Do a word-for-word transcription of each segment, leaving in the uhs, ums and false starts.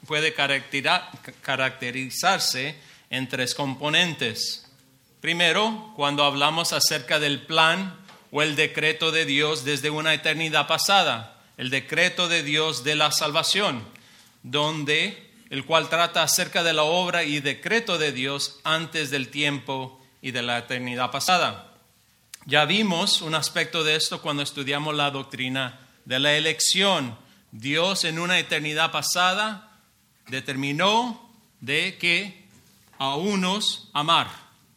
puede caracterizarse en tres componentes. Primero, cuando hablamos acerca del plan o el decreto de Dios desde una eternidad pasada, el decreto de Dios de la salvación, donde el cual trata acerca de la obra y decreto de Dios antes del tiempo y de la eternidad pasada. Ya vimos un aspecto de esto cuando estudiamos la doctrina de la elección. Dios en una eternidad pasada determinó de que a unos amar.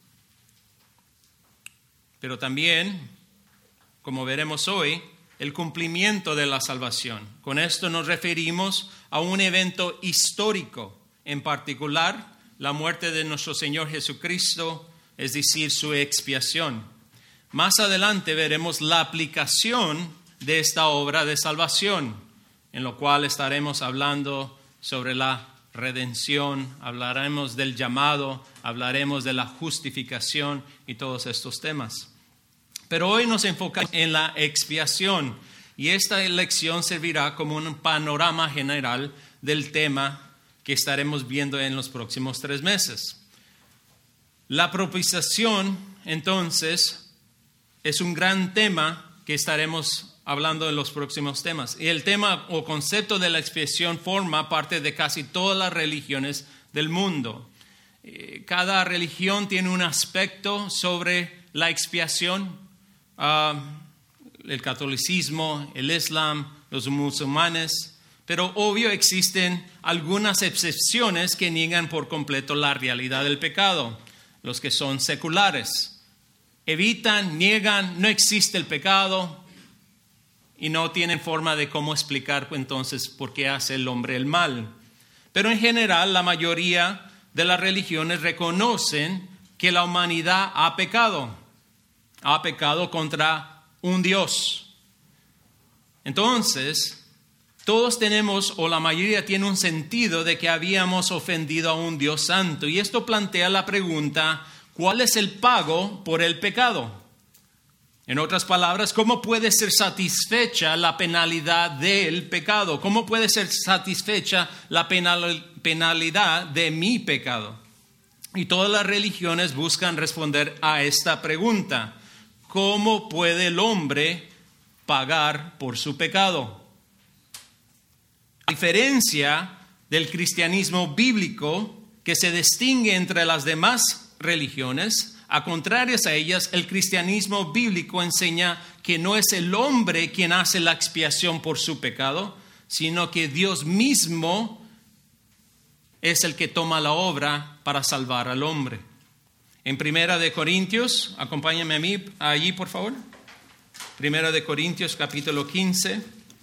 Pero también, como veremos hoy, el cumplimiento de la salvación. Con esto nos referimos a un evento histórico, en particular la muerte de nuestro Señor Jesucristo, es decir, su expiación. Más adelante veremos la aplicación de esta obra de salvación, en lo cual estaremos hablando sobre la redención, hablaremos del llamado, hablaremos de la justificación y todos estos temas. Pero hoy nos enfocamos en la expiación y esta lección servirá como un panorama general del tema que estaremos viendo en los próximos tres meses. La propiciación, entonces, es un gran tema que estaremos hablando en los próximos temas. Y el tema o concepto de la expiación forma parte de casi todas las religiones del mundo. Cada religión tiene un aspecto sobre la expiación. Uh, el catolicismo, el islam, los musulmanes, pero obvio existen algunas excepciones que niegan por completo la realidad del pecado. Los que son seculares evitan, niegan, no existe el pecado y no tienen forma de cómo explicar entonces por qué hace el hombre el mal. Pero en general la mayoría de las religiones reconocen que la humanidad ha pecado. Ha pecado contra un Dios. Entonces, todos tenemos, o la mayoría tiene un sentido de que habíamos ofendido a un Dios santo. Y esto plantea la pregunta, ¿cuál es el pago por el pecado? En otras palabras, ¿cómo puede ser satisfecha la penalidad del pecado? ¿Cómo puede ser satisfecha la penal- penalidad de mi pecado? Y todas las religiones buscan responder a esta pregunta. ¿Cómo puede el hombre pagar por su pecado? A diferencia del cristianismo bíblico, que se distingue entre las demás religiones, a contrarias a ellas, el cristianismo bíblico enseña que no es el hombre quien hace la expiación por su pecado, sino que Dios mismo es el que toma la obra para salvar al hombre. En Primera de Corintios, acompáñame a mí allí, por favor. Primera de Corintios, capítulo quince.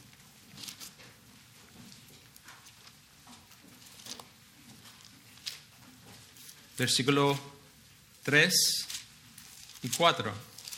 Versículo tres y cuatro.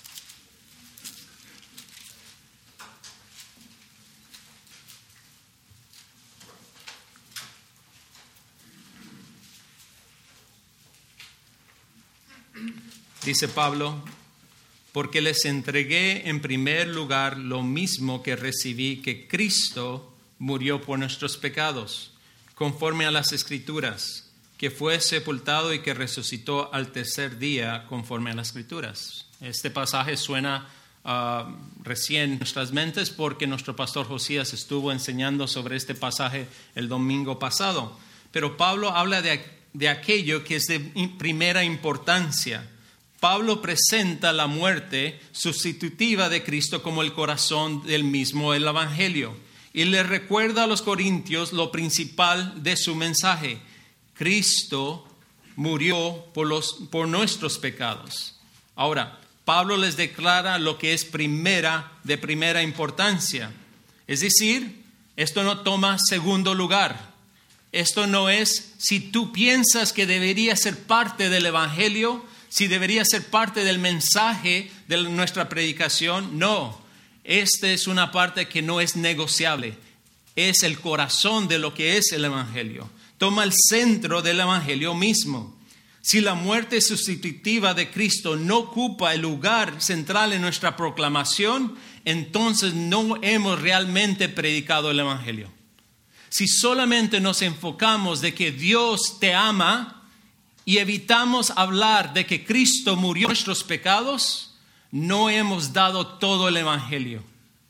Dice Pablo, porque les entregué en primer lugar lo mismo que recibí, que Cristo murió por nuestros pecados, conforme a las Escrituras, que fue sepultado y que resucitó al tercer día, conforme a las Escrituras. Este pasaje suena uh, recién en nuestras mentes porque nuestro pastor Josías estuvo enseñando sobre este pasaje el domingo pasado. Pero Pablo habla de, de aquello que es de primera importancia. Pablo presenta la muerte sustitutiva de Cristo como el corazón del mismo el Evangelio y le recuerda a los corintios lo principal de su mensaje. Cristo murió por, los, por nuestros pecados. Ahora, Pablo les declara lo que es primera, de primera importancia. Es decir, esto no toma segundo lugar. Esto no es si tú piensas que debería ser parte del Evangelio, si debería ser parte del mensaje de nuestra predicación. No, esta es una parte que no es negociable. Es el corazón de lo que es el Evangelio. Toma el centro del Evangelio mismo. Si la muerte sustitutiva de Cristo no ocupa el lugar central en nuestra proclamación, entonces no hemos realmente predicado el Evangelio. Si solamente nos enfocamos de que Dios te ama y evitamos hablar de que Cristo murió por nuestros pecados, no hemos dado todo el evangelio.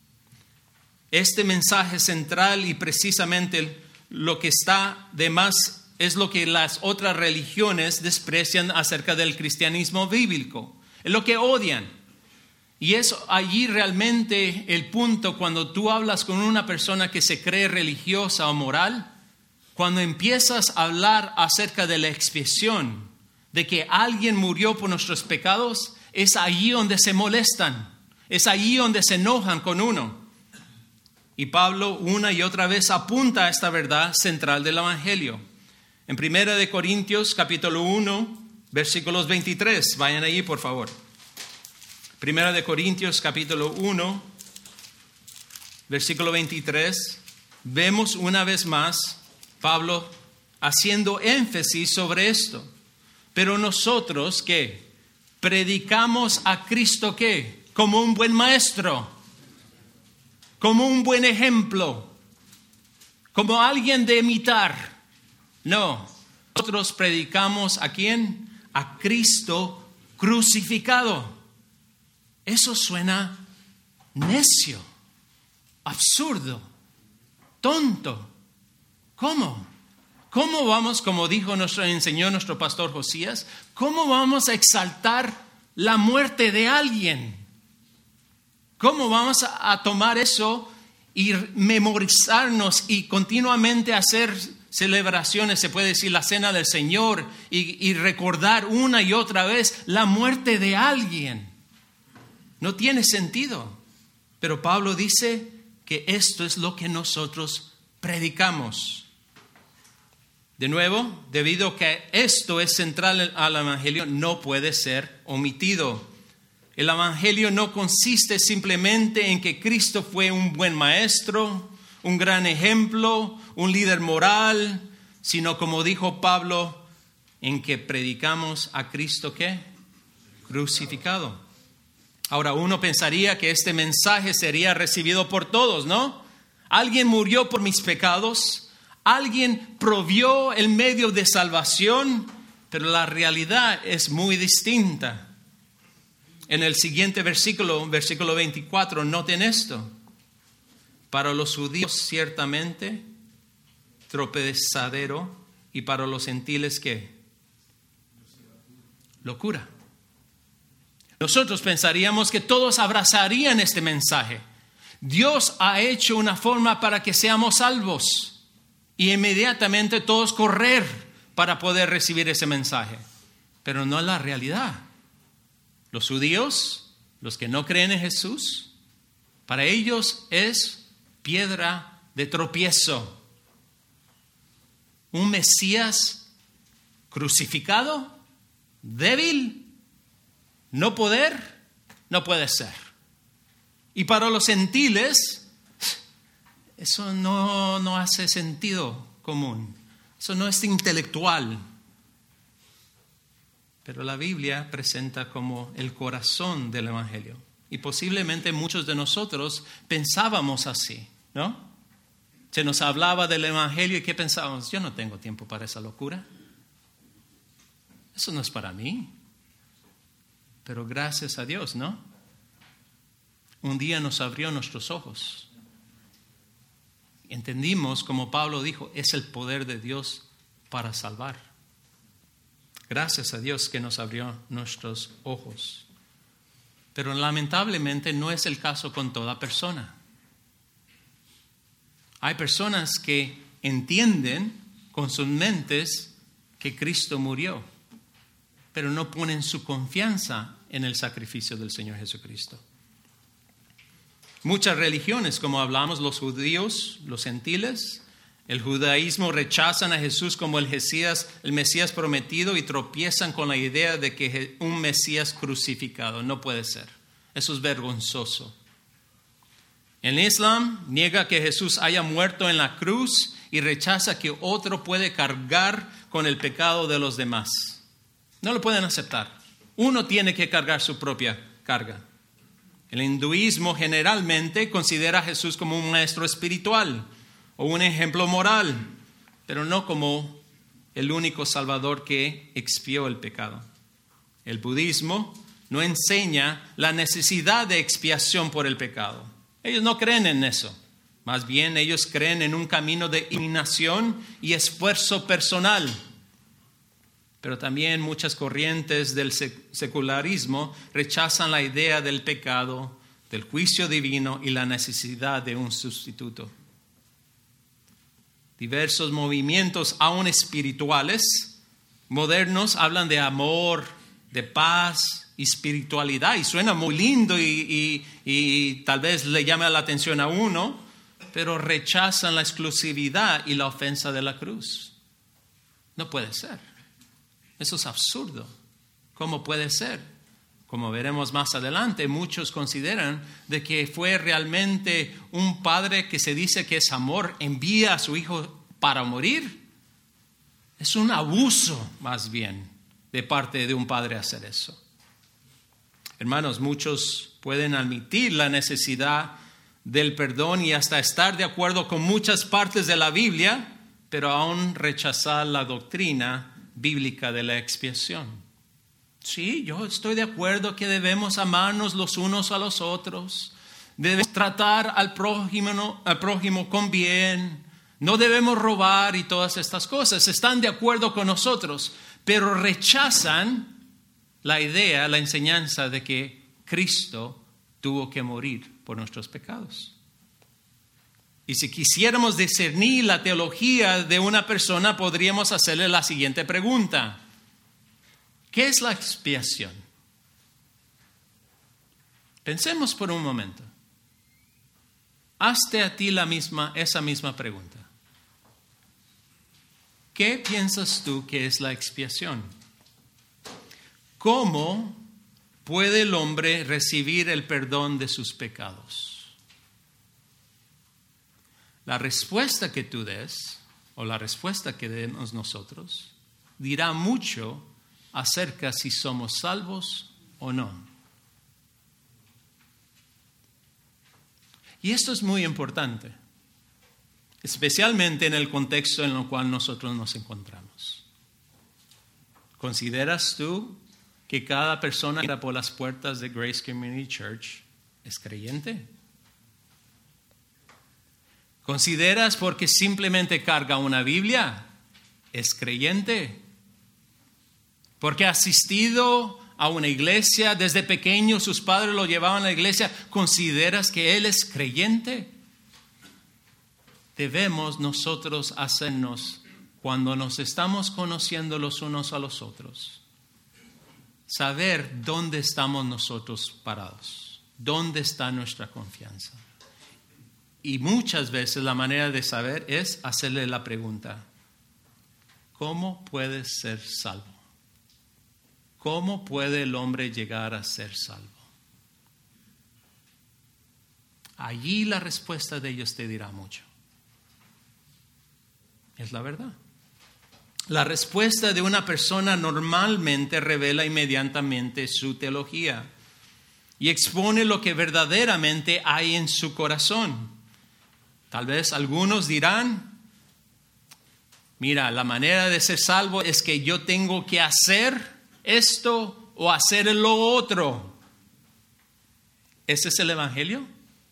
Este mensaje central y precisamente lo que está de más es lo que las otras religiones desprecian acerca del cristianismo bíblico. Es lo que odian. Y es allí realmente el punto cuando tú hablas con una persona que se cree religiosa o moral, cuando empiezas a hablar acerca de la expiación, de que alguien murió por nuestros pecados, es allí donde se molestan, es allí donde se enojan con uno. Y Pablo una y otra vez apunta a esta verdad central del evangelio. En Primera de Corintios capítulo uno, versículos veintitrés, vayan allí por favor. Primera de Corintios capítulo uno, versículo veintitrés, vemos una vez más Pablo haciendo énfasis sobre esto. Pero nosotros, ¿qué? Predicamos a Cristo, ¿qué? Como un buen maestro, como un buen ejemplo, como alguien de imitar. No, nosotros predicamos ¿a quién? A Cristo crucificado. Eso suena necio, absurdo, tonto. ¿Cómo? ¿Cómo vamos, como dijo nuestro, enseñó nuestro pastor Josías, cómo vamos a exaltar la muerte de alguien? ¿Cómo vamos a, a tomar eso y memorizarnos y continuamente hacer celebraciones, se puede decir la cena del Señor, y, y recordar una y otra vez la muerte de alguien? No tiene sentido. Pero Pablo dice que esto es lo que nosotros predicamos. De nuevo, debido a que esto es central al evangelio, no puede ser omitido. El evangelio no consiste simplemente en que Cristo fue un buen maestro, un gran ejemplo, un líder moral, sino como dijo Pablo, en que predicamos a Cristo ¿qué? Crucificado. Ahora uno pensaría que este mensaje sería recibido por todos, ¿no? Alguien murió por mis pecados, alguien provió el medio de salvación, pero la realidad es muy distinta. En el siguiente versículo, versículo veinticuatro, noten esto. Para los judíos ciertamente tropezadero, y para los gentiles ¿qué? Locura. Nosotros pensaríamos que todos abrazarían este mensaje. Dios ha hecho una forma para que seamos salvos y inmediatamente todos correr para poder recibir ese mensaje. Pero no es la realidad. Los judíos, los que no creen en Jesús, para ellos es piedra de tropiezo. Un Mesías crucificado, débil, no poder, no puede ser. Y para los gentiles, eso no, no hace sentido común. Eso no es intelectual. Pero la Biblia presenta como el corazón del evangelio. Y posiblemente muchos de nosotros pensábamos así, ¿no? Se nos hablaba del evangelio y ¿qué pensábamos? Yo no tengo tiempo para esa locura. Eso no es para mí. Pero gracias a Dios, ¿no? Un día nos abrió nuestros ojos. Entendimos, como Pablo dijo, es el poder de Dios para salvar. Gracias a Dios que nos abrió nuestros ojos. Pero lamentablemente no es el caso con toda persona. Hay personas que entienden con sus mentes que Cristo murió, pero no ponen su confianza en el sacrificio del Señor Jesucristo. Muchas religiones, como hablamos, los judíos, los gentiles, el judaísmo rechazan a Jesús como el Mesías, el Mesías prometido y tropiezan con la idea de que un Mesías crucificado no puede ser. Eso es vergonzoso. El Islam niega que Jesús haya muerto en la cruz y rechaza que otro puede cargar con el pecado de los demás. No lo pueden aceptar. Uno tiene que cargar su propia carga. El hinduismo generalmente considera a Jesús como un maestro espiritual, o un ejemplo moral, pero no como el único Salvador que expió el pecado. El budismo no enseña la necesidad de expiación por el pecado. Ellos no creen en eso. Más bien, ellos creen en un camino de eliminación y esfuerzo personal. Pero también muchas corrientes del secularismo rechazan la idea del pecado, del juicio divino y la necesidad de un sustituto. Diversos movimientos, aún espirituales, modernos, hablan de amor, de paz y espiritualidad. Y suena muy lindo y, y, y tal vez le llame la atención a uno, pero rechazan la exclusividad y la ofensa de la cruz. No puede ser. Eso es absurdo. ¿Cómo puede ser? Como veremos más adelante, muchos consideran de que fue realmente un padre que se dice que es amor, envía a su hijo para morir. Es un abuso, más bien, de parte de un padre hacer eso. Hermanos, muchos pueden admitir la necesidad del perdón y hasta estar de acuerdo con muchas partes de la Biblia, pero aún rechazar la doctrina bíblica de la expiación. Sí, yo estoy de acuerdo que debemos amarnos los unos a los otros, debemos tratar al prójimo, al prójimo con bien, no debemos robar y todas estas cosas. Están de acuerdo con nosotros, pero rechazan la idea, la enseñanza de que Cristo tuvo que morir por nuestros pecados. Y si quisiéramos discernir la teología de una persona, podríamos hacerle la siguiente pregunta. ¿Qué es la expiación? Pensemos por un momento. Hazte a ti la misma, esa misma pregunta. ¿Qué piensas tú que es la expiación? ¿Cómo puede el hombre recibir el perdón de sus pecados? La respuesta que tú des, o la respuesta que demos nosotros, dirá mucho acerca si somos salvos o no. Y esto es muy importante, especialmente en el contexto en el cual nosotros nos encontramos. ¿Consideras tú que cada persona que entra por las puertas de Grace Community Church es creyente? ¿Consideras porque simplemente carga una Biblia es creyente? Porque ha asistido a una iglesia desde pequeño, sus padres lo llevaban a la iglesia, ¿consideras que él es creyente? Debemos nosotros hacernos, cuando nos estamos conociendo los unos a los otros, saber dónde estamos nosotros parados, dónde está nuestra confianza. Y muchas veces la manera de saber es hacerle la pregunta, ¿cómo puedes ser salvo? ¿Cómo puede el hombre llegar a ser salvo? Allí la respuesta de ellos te dirá mucho. Es la verdad. La respuesta de una persona normalmente revela inmediatamente su teología y expone lo que verdaderamente hay en su corazón. Tal vez algunos dirán, mira, la manera de ser salvo es que yo tengo que hacer esto o hacer lo otro. ¿Ese es el evangelio?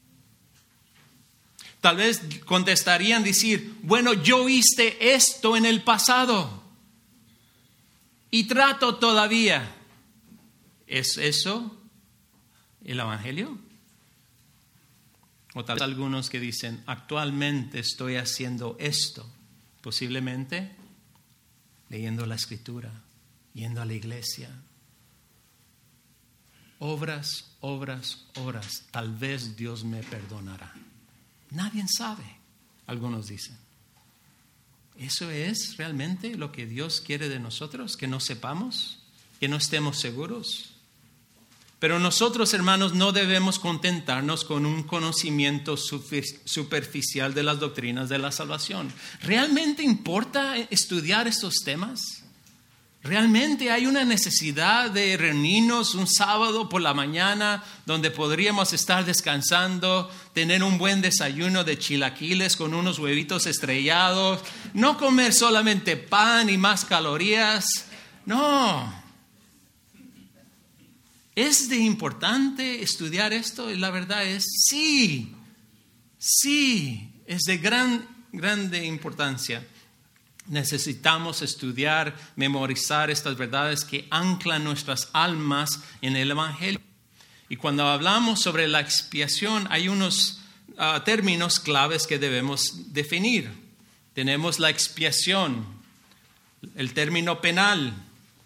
Tal vez contestarían decir, bueno, yo hice esto en el pasado y trato todavía. ¿Es eso el evangelio? O tal vez algunos que dicen, actualmente estoy haciendo esto, posiblemente leyendo la escritura, yendo a la iglesia. Obras, obras, obras, tal vez Dios me perdonará. Nadie sabe, algunos dicen. ¿Eso es realmente lo que Dios quiere de nosotros? ¿Que no sepamos? ¿Que no estemos seguros? Pero nosotros, hermanos, no debemos contentarnos con un conocimiento superficial de las doctrinas de la salvación. ¿Realmente importa estudiar estos temas? ¿Realmente hay una necesidad de reunirnos un sábado por la mañana donde podríamos estar descansando, tener un buen desayuno de chilaquiles con unos huevitos estrellados, no comer solamente pan y más calorías? No. ¿Es de importante estudiar esto? Y la verdad es sí, sí, es de gran, grande importancia. Necesitamos estudiar, memorizar estas verdades que anclan nuestras almas en el Evangelio. Y cuando hablamos sobre la expiación, hay unos uh, términos claves que debemos definir. Tenemos la expiación, el término penal,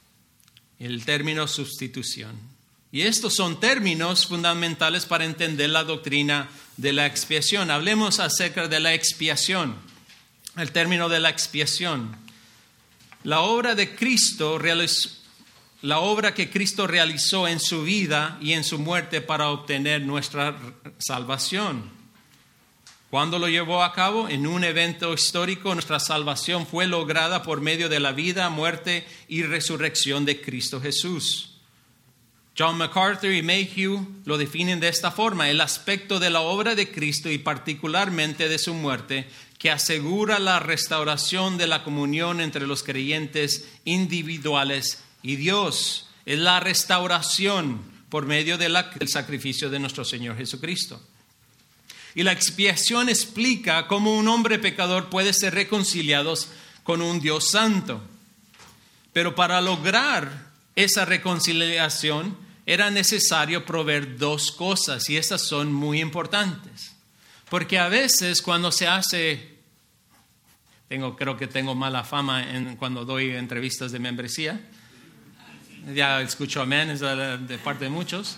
el término sustitución. Y estos son términos fundamentales para entender la doctrina de la expiación. Hablemos acerca de la expiación. El término de la expiación. La obra de Cristo realizó, la obra que Cristo realizó en su vida y en su muerte para obtener nuestra salvación. ¿Cuándo lo llevó a cabo? En un evento histórico. Nuestra salvación fue lograda por medio de la vida, muerte y resurrección de Cristo Jesús. John MacArthur y Mayhew lo definen de esta forma: el aspecto de la obra de Cristo y particularmente de su muerte, que asegura la restauración de la comunión entre los creyentes individuales y Dios. Es la restauración por medio de la, del sacrificio de nuestro Señor Jesucristo. Y la expiación explica cómo un hombre pecador puede ser reconciliado con un Dios santo. Pero para lograr esa reconciliación era necesario proveer dos cosas, y estas son muy importantes. Porque a veces cuando se hace, tengo, creo que tengo mala fama en, cuando doy entrevistas de membresía, ya escucho amén, es de, de parte de muchos,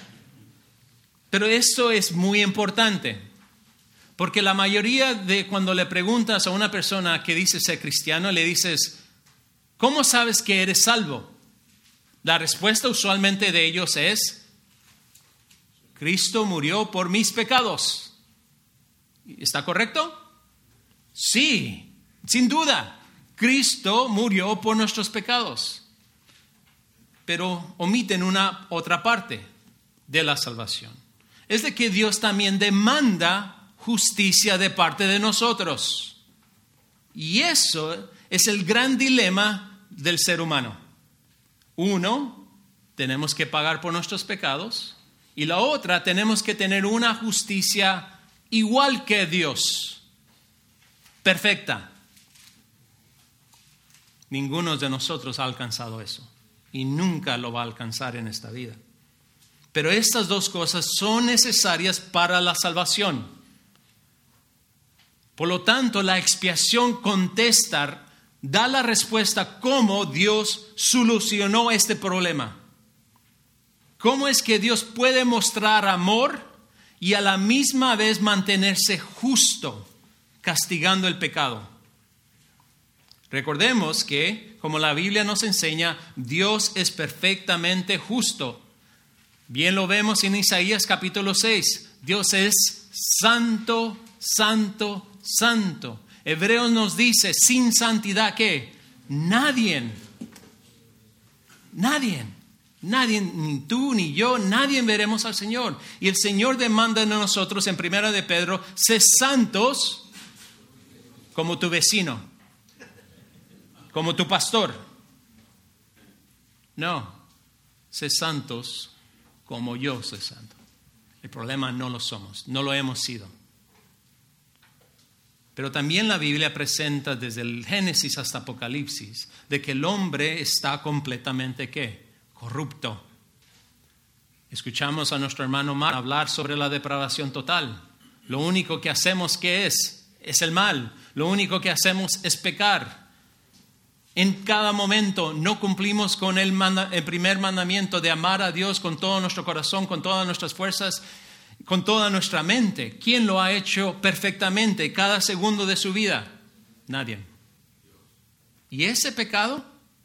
pero esto es muy importante, porque la mayoría de cuando le preguntas a una persona que dice ser cristiano, le dices, ¿cómo sabes que eres salvo? La respuesta usualmente de ellos es, Cristo murió por mis pecados. ¿Está correcto? Sí, sin duda. Cristo murió por nuestros pecados. Pero omiten una otra parte de la salvación. Es de que Dios también demanda justicia de parte de nosotros. Y eso es el gran dilema del ser humano. Uno, tenemos que pagar por nuestros pecados. Y la otra, tenemos que tener una justicia igual que Dios, perfecta. Ninguno de nosotros ha alcanzado eso y nunca lo va a alcanzar en esta vida. Pero estas dos cosas son necesarias para la salvación. Por lo tanto, la expiación contesta, da la respuesta cómo Dios solucionó este problema. ¿Cómo es que Dios puede mostrar amor y a la misma vez mantenerse justo, castigando el pecado? Recordemos que, como la Biblia nos enseña, Dios es perfectamente justo. Bien lo vemos en Isaías capítulo seis. Dios es santo, santo, santo. Hebreos nos dice, sin santidad, ¿qué? Nadie, nadie, nadie, ni tú ni yo, nadie veremos al Señor. Y el Señor demanda de nosotros en primera de Pedro, sé santos como tu vecino, como tu pastor. No, sé santos como yo soy santo. El problema no lo somos, no lo hemos sido. Pero también la Biblia presenta desde el Génesis hasta Apocalipsis de que el hombre está completamente ¿qué? Corrupto. Escuchamos a nuestro hermano Mar hablar sobre la depravación total. Lo único que hacemos ¿qué es? Es el mal. Lo único que hacemos es pecar. En cada momento no cumplimos con el, manda- el primer mandamiento de amar a Dios con todo nuestro corazón, con todas nuestras fuerzas, con toda nuestra mente. ¿Quién lo ha hecho perfectamente cada segundo de su vida? Nadie. Y ese pecado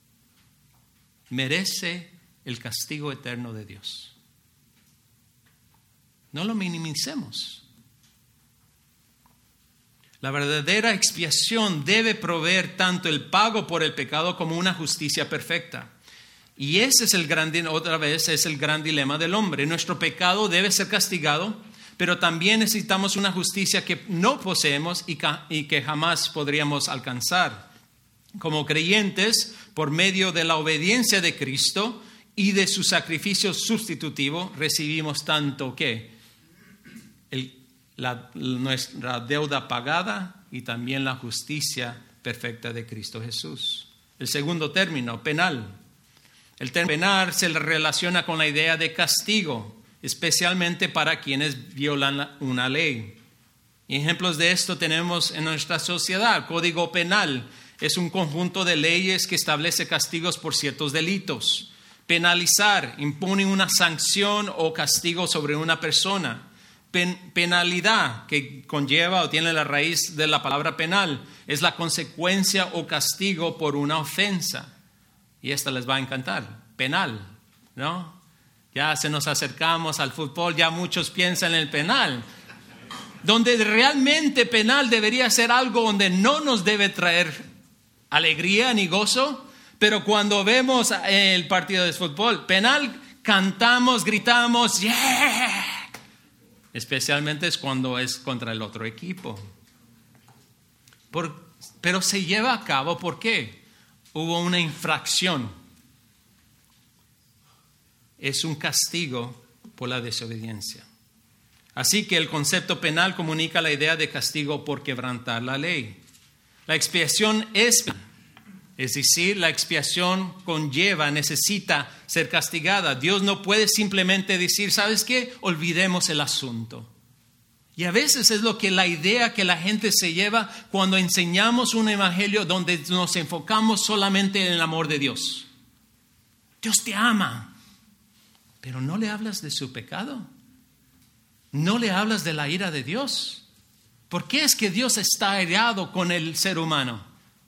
merece el castigo eterno de Dios. No lo minimicemos. La verdadera expiación debe proveer tanto el pago por el pecado como una justicia perfecta. Y ese es el gran, otra vez, es el gran dilema del hombre. Nuestro pecado debe ser castigado, pero también necesitamos una justicia que no poseemos y que jamás podríamos alcanzar. Como creyentes, por medio de la obediencia de Cristo y de su sacrificio sustitutivo, recibimos tanto que el, la, nuestra deuda pagada y también la justicia perfecta de Cristo Jesús. El segundo término, penal. El término penal se relaciona con la idea de castigo, especialmente para quienes violan una ley. Y ejemplos de esto tenemos en nuestra sociedad. Código penal es un conjunto de leyes que establece castigos por ciertos delitos. Penalizar impone una sanción o castigo sobre una persona. Pen- penalidad, que conlleva o tiene la raíz de la palabra penal, es la consecuencia o castigo por una ofensa. Y esta les va a encantar, penal, ¿no? Ya se nos acercamos al fútbol, ya muchos piensan en el penal. Donde realmente penal debería ser algo donde no nos debe traer alegría ni gozo, pero cuando vemos el partido de fútbol, penal, cantamos, gritamos, ¡yeah! Especialmente es cuando es contra el otro equipo. Por, pero se lleva a cabo, ¿por qué? Hubo una infracción. Es un castigo por la desobediencia. Así que el concepto penal comunica la idea de castigo por quebrantar la ley. La expiación es penal. Es decir, la expiación conlleva, necesita ser castigada. Dios no puede simplemente decir, ¿sabes qué? Olvidemos el asunto. Y a veces es lo que la idea que la gente se lleva cuando enseñamos un evangelio donde nos enfocamos solamente en el amor de Dios. Dios te ama, pero no le hablas de su pecado. No le hablas de la ira de Dios. ¿Por qué es que Dios está airado con el ser humano?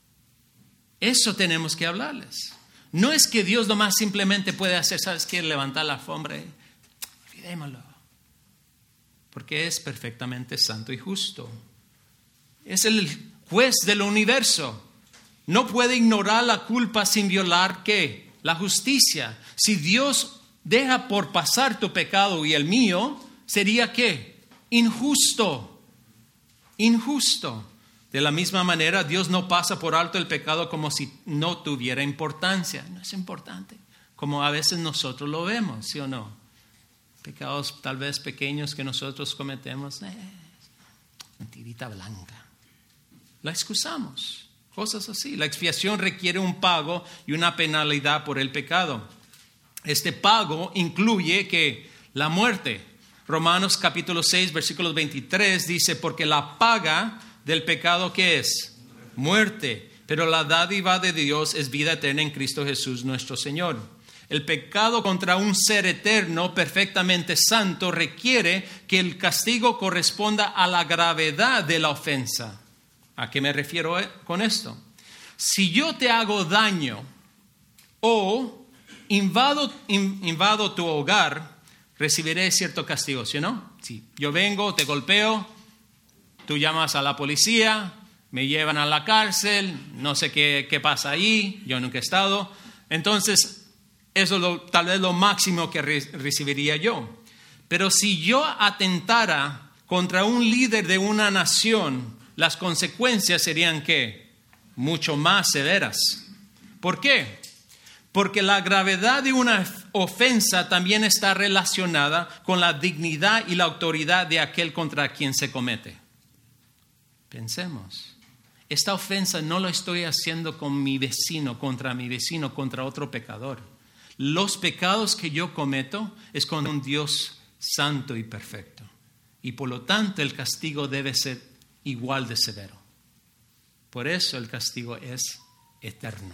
Eso tenemos que hablarles. No es que Dios nomás simplemente puede hacer, ¿sabes qué? Levantar la alfombra y olvidémoslo. Porque es perfectamente santo y justo. Es el juez del universo. No puede ignorar la culpa sin violar, ¿qué? La justicia. Si Dios deja por pasar tu pecado y el mío, sería, ¿qué? Injusto. Injusto. De la misma manera, Dios no pasa por alto el pecado como si no tuviera importancia. No es importante. Como a veces nosotros lo vemos, ¿sí o no? Pecados tal vez pequeños que nosotros cometemos, eh, mentirita blanca. La excusamos, cosas así. La expiación requiere un pago y una penalidad por el pecado. Este pago incluye que la muerte. Romanos capítulo seis, versículos veintitrés dice, porque la paga del pecado, ¿qué es? Muerte. Pero la dádiva de Dios es vida eterna en Cristo Jesús nuestro Señor. El pecado contra un ser eterno, perfectamente santo, requiere que el castigo corresponda a la gravedad de la ofensa. ¿A qué me refiero con esto? Si yo te hago daño o invado, invado tu hogar, recibiré cierto castigo, ¿sí o no? Si yo vengo, te golpeo, tú llamas a la policía, me llevan a la cárcel, no sé qué, qué pasa ahí, yo nunca he estado. Entonces, eso es lo, tal vez lo máximo que re- recibiría yo. Pero si yo atentara contra un líder de una nación, las consecuencias serían, ¿qué? Mucho más severas. ¿Por qué? Porque la gravedad de una ofensa también está relacionada con la dignidad y la autoridad de aquel contra quien se comete. Pensemos. Esta ofensa no lo estoy haciendo con mi vecino, contra mi vecino, contra otro pecador. Los pecados que yo cometo es con un Dios santo y perfecto. Y por lo tanto el castigo debe ser igual de severo. Por eso el castigo es eterno.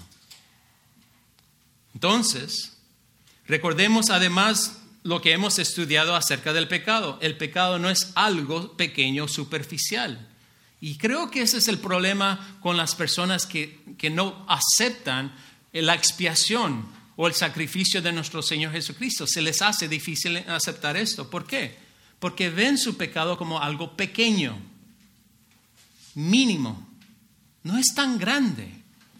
Entonces, recordemos además lo que hemos estudiado acerca del pecado. El pecado no es algo pequeño, superficial. Y creo que ese es el problema con las personas que, que no aceptan la expiación o el sacrificio de nuestro Señor Jesucristo. Se les hace difícil aceptar esto. ¿Por qué? Porque ven su pecado como algo pequeño. mínimo, no es tan grande.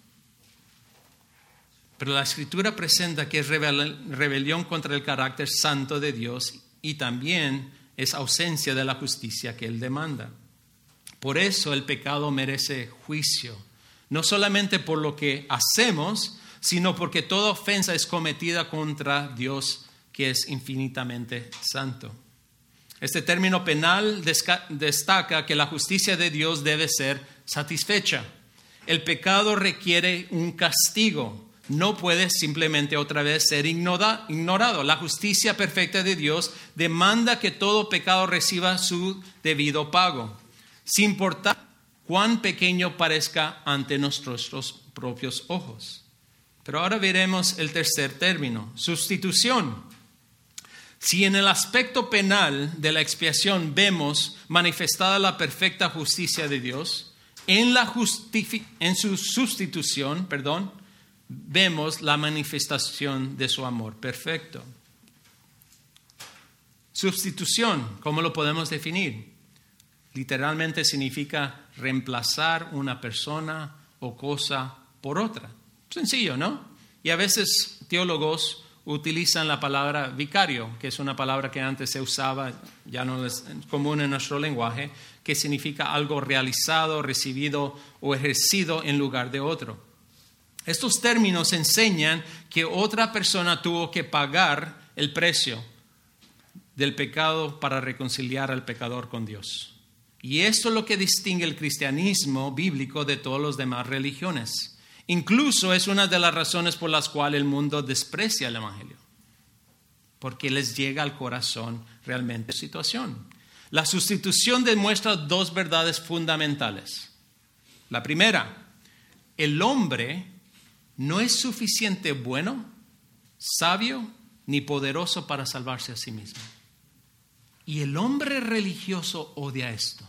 Pero la Escritura presenta que es rebelión contra el carácter santo de Dios y también es ausencia de la justicia que Él demanda. Por eso el pecado merece juicio, no solamente por lo que hacemos, sino porque toda ofensa es cometida contra Dios, que es infinitamente santo. Este término penal destaca que la justicia de Dios debe ser satisfecha. El pecado requiere un castigo. No puede simplemente otra vez ser ignorado. La justicia perfecta de Dios demanda que todo pecado reciba su debido pago, sin importar cuán pequeño parezca ante nuestros propios ojos. Pero ahora veremos el tercer término, sustitución. Si en el aspecto penal de la expiación vemos manifestada la perfecta justicia de Dios, en, la justifi- en su sustitución, perdón, vemos la manifestación de su amor perfecto. Sustitución, ¿cómo lo podemos definir? Literalmente significa reemplazar una persona o cosa por otra. Sencillo, ¿no? Y a veces teólogos utilizan la palabra vicario, que es una palabra que antes se usaba, ya no es común en nuestro lenguaje, que significa algo realizado, recibido o ejercido en lugar de otro. Estos términos enseñan que otra persona tuvo que pagar el precio del pecado para reconciliar al pecador con Dios. Y esto es lo que distingue el cristianismo bíblico de todas las demás religiones. Incluso es una de las razones por las cuales el mundo desprecia el Evangelio, porque les llega al corazón realmente la situación. La sustitución demuestra dos verdades fundamentales. La primera, el hombre no es suficiente bueno, sabio ni poderoso para salvarse a sí mismo. Y el hombre religioso odia esto.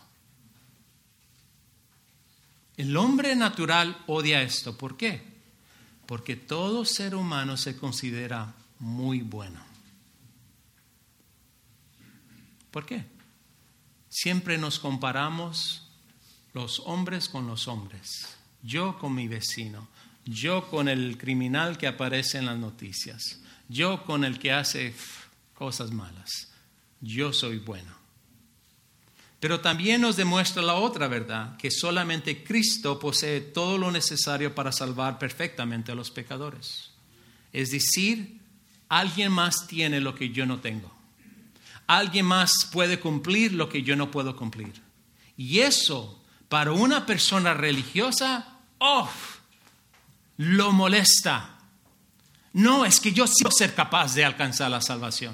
El hombre natural odia esto. ¿Por qué? Porque todo ser humano se considera muy bueno. ¿Por qué? Siempre nos comparamos los hombres con los hombres. Yo con mi vecino. Yo con el criminal que aparece en las noticias. Yo con el que hace cosas malas. Yo soy bueno. Pero también nos demuestra la otra verdad, que solamente Cristo posee todo lo necesario para salvar perfectamente a los pecadores. Es decir, alguien más tiene lo que yo no tengo. Alguien más puede cumplir lo que yo no puedo cumplir. Y eso, para una persona religiosa, ¡oh!, lo molesta. No, es que yo sí voy a ser capaz de alcanzar la salvación.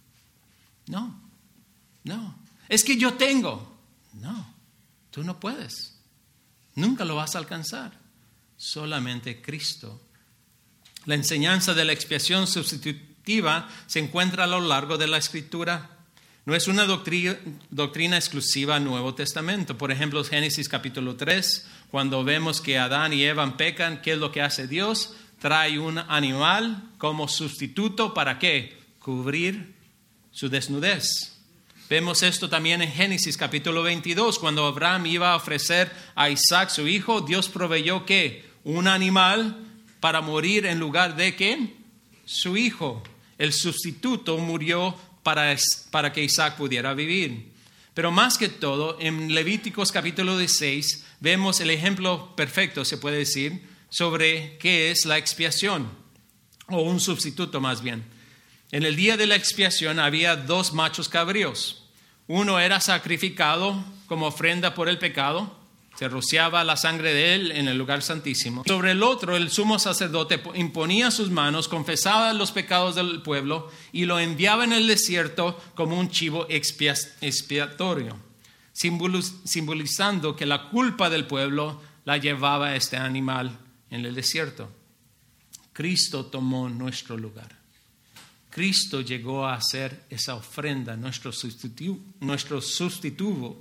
No, no. Es que yo tengo. No, tú no puedes. Nunca lo vas a alcanzar. Solamente Cristo. La enseñanza de la expiación sustitutiva se encuentra a lo largo de la Escritura. No es una doctrina, doctrina exclusiva al Nuevo Testamento. Por ejemplo, Génesis capítulo tres, cuando vemos que Adán y Eva pecan, ¿qué es lo que hace Dios? Trae un animal como sustituto, ¿para qué? Cubrir su desnudez. Vemos esto también en Génesis capítulo veintidós, cuando Abraham iba a ofrecer a Isaac su hijo, Dios proveyó ¿qué? Un animal para morir en lugar de ¿quién? Su hijo. El sustituto murió para, para que Isaac pudiera vivir. Pero más que todo, en Levíticos capítulo dieciséis, vemos el ejemplo perfecto, se puede decir, sobre qué es la expiación, o un sustituto más bien. En el día de la expiación había dos machos cabríos. Uno era sacrificado como ofrenda por el pecado. Se rociaba la sangre de él en el lugar santísimo. Sobre el otro, el sumo sacerdote imponía sus manos, confesaba los pecados del pueblo y lo enviaba en el desierto como un chivo expiatorio, simbolizando que la culpa del pueblo la llevaba este animal en el desierto. Cristo tomó nuestro lugar. Cristo llegó a hacer esa ofrenda, nuestro sustituto, nuestro sustituto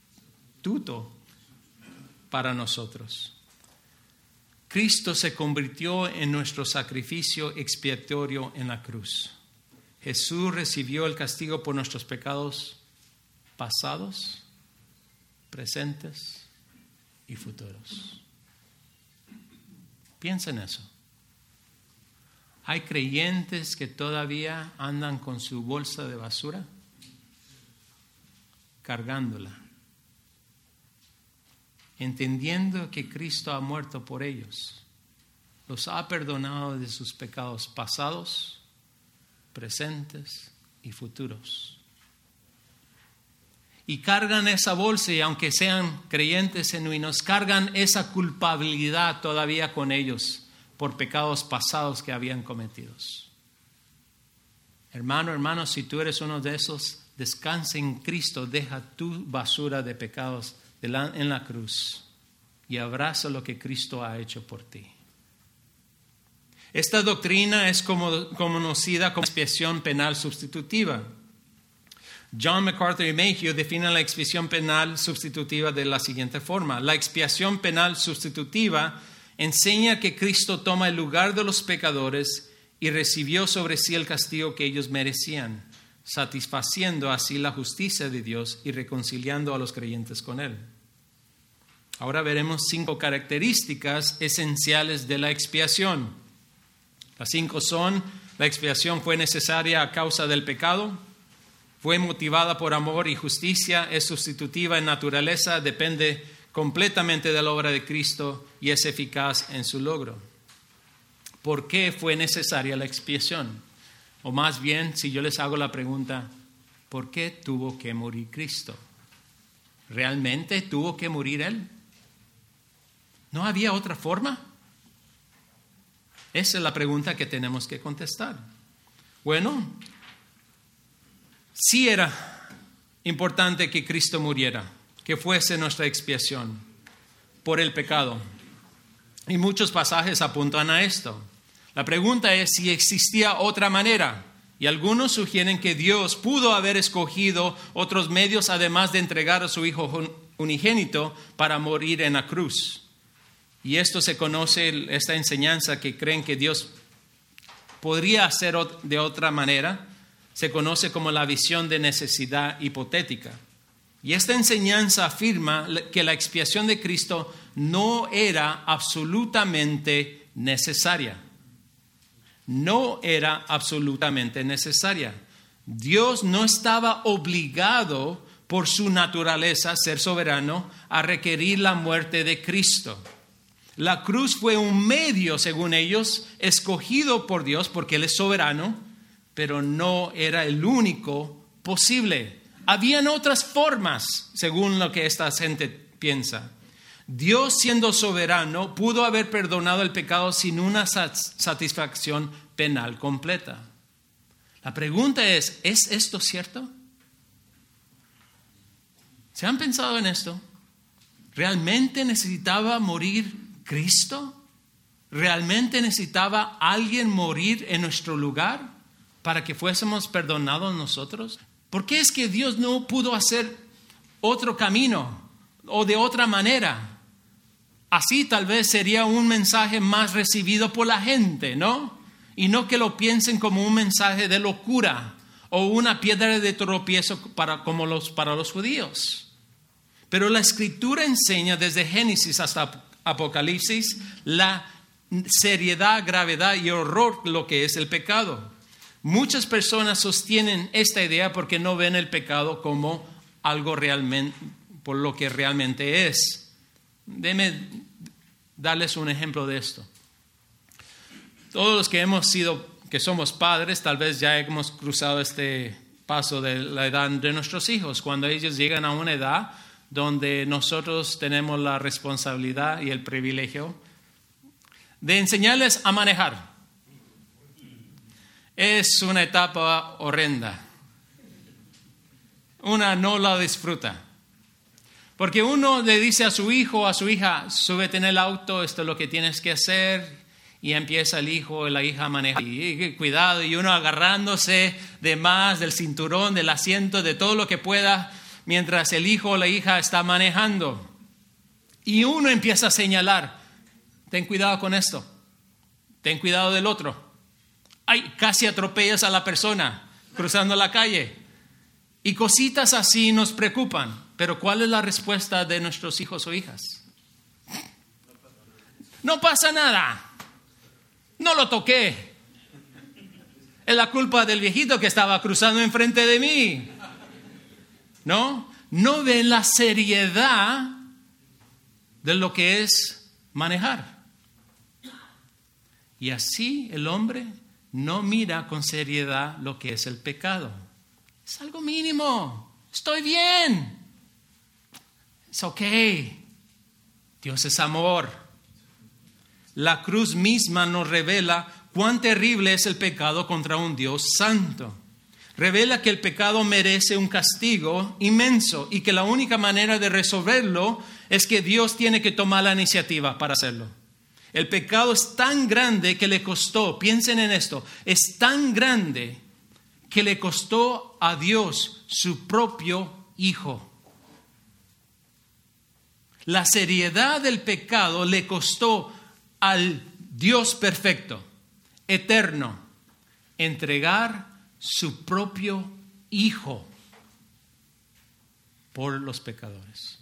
para nosotros. Cristo se convirtió en nuestro sacrificio expiatorio en la cruz. Jesús recibió el castigo por nuestros pecados pasados, presentes y futuros. Piensa en eso. Hay creyentes que todavía andan con su bolsa de basura, cargándola, entendiendo que Cristo ha muerto por ellos, los ha perdonado de sus pecados pasados, presentes y futuros. Y cargan esa bolsa, y aunque sean creyentes genuinos, cargan esa culpabilidad todavía con ellos por pecados pasados que habían cometido. Hermano, hermano, si tú eres uno de esos, descansa en Cristo, deja tu basura de pecados en la cruz y abraza lo que Cristo ha hecho por ti. Esta doctrina es como, conocida como expiación penal sustitutiva. John MacArthur y Mayhew definen la expiación penal sustitutiva de la siguiente forma. La expiación penal sustitutiva enseña que Cristo toma el lugar de los pecadores y recibió sobre sí el castigo que ellos merecían, satisfaciendo así la justicia de Dios y reconciliando a los creyentes con Él. Ahora veremos cinco características esenciales de la expiación. Las cinco son: la expiación fue necesaria a causa del pecado, fue motivada por amor y justicia, es sustitutiva en naturaleza, depende completamente de la obra de Cristo y es eficaz en su logro. ¿Por qué fue necesaria la expiación? O más bien, si yo les hago la pregunta, ¿por qué tuvo que morir Cristo? ¿Realmente tuvo que morir Él? ¿No había otra forma? Esa es la pregunta que tenemos que contestar. Bueno, sí era importante que Cristo muriera, que fuese nuestra expiación por el pecado. Y muchos pasajes apuntan a esto. La pregunta es si existía otra manera. Y algunos sugieren que Dios pudo haber escogido otros medios además de entregar a su Hijo unigénito para morir en la cruz. Y esto se conoce, esta enseñanza que creen que Dios podría hacer de otra manera, se conoce como la visión de necesidad hipotética. Y esta enseñanza afirma que la expiación de Cristo no era absolutamente necesaria. No era absolutamente necesaria. Dios no estaba obligado por su naturaleza, ser soberano, a requerir la muerte de Cristo. La cruz fue un medio, según ellos, escogido por Dios porque Él es soberano, pero no era el único posible. Habían otras formas, según lo que esta gente piensa. Dios, siendo soberano, pudo haber perdonado el pecado sin una satisfacción penal completa. La pregunta es, ¿es esto cierto? ¿Se han pensado en esto? ¿Realmente necesitaba morir Cristo? ¿Realmente necesitaba alguien morir en nuestro lugar para que fuésemos perdonados nosotros? ¿Por qué es que Dios no pudo hacer otro camino o de otra manera? Así tal vez sería un mensaje más recibido por la gente, ¿no? Y no que lo piensen como un mensaje de locura o una piedra de tropiezo para, como los, para los judíos. Pero la Escritura enseña desde Génesis hasta Apocalipsis la seriedad, gravedad y horror de lo que es el pecado. Muchas personas sostienen esta idea porque no ven el pecado como algo realmente, por lo que realmente es. Déjenme darles un ejemplo de esto. Todos los que hemos sido, que somos padres, tal vez ya hemos cruzado este paso de la edad de nuestros hijos. Cuando ellos llegan a una edad donde nosotros tenemos la responsabilidad y el privilegio de enseñarles a manejar. Es una etapa horrenda. Una no la disfruta. Porque uno le dice a su hijo o a su hija, súbete en el auto, esto es lo que tienes que hacer. Y empieza el hijo o la hija a manejar. Y, y cuidado, y uno agarrándose de más del cinturón, del asiento, de todo lo que pueda, mientras el hijo o la hija está manejando. Y uno empieza a señalar, ten cuidado con esto, ten cuidado del otro. Ay, casi atropellas a la persona cruzando la calle. Y cositas así nos preocupan. Pero ¿cuál es la respuesta de nuestros hijos o hijas? No pasa nada. No lo toqué. Es la culpa del viejito que estaba cruzando enfrente de mí. ¿No? No ven la seriedad de lo que es manejar. Y así el hombre no mira con seriedad lo que es el pecado. Es algo mínimo. Estoy bien. Es ok. Dios es amor. La cruz misma nos revela cuán terrible es el pecado contra un Dios santo. Revela que el pecado merece un castigo inmenso y que la única manera de resolverlo es que Dios tiene que tomar la iniciativa para hacerlo. El pecado es tan grande que le costó, piensen en esto, es tan grande que le costó a Dios su propio Hijo. La seriedad del pecado le costó al Dios perfecto, eterno, entregar su propio Hijo por los pecadores.